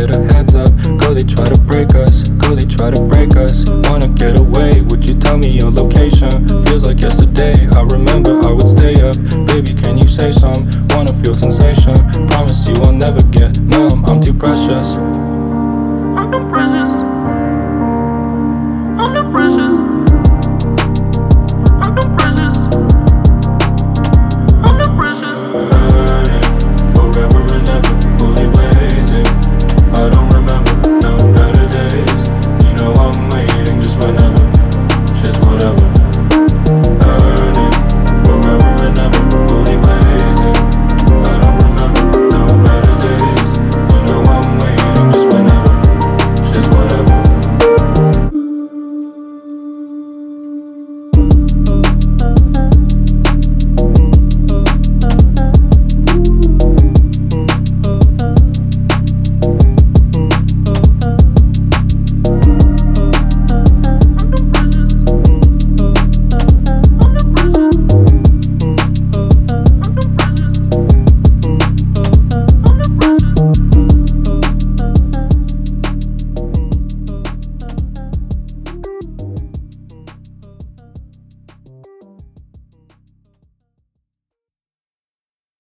get a heads up. Go, they try to break us. Go, they try to break us. Wanna get away, would you tell me your location? Feels like yesterday, I remember I would stay up. Baby, can you say some? Wanna feel sensation. Promise you I'll never get numb, I'm too precious.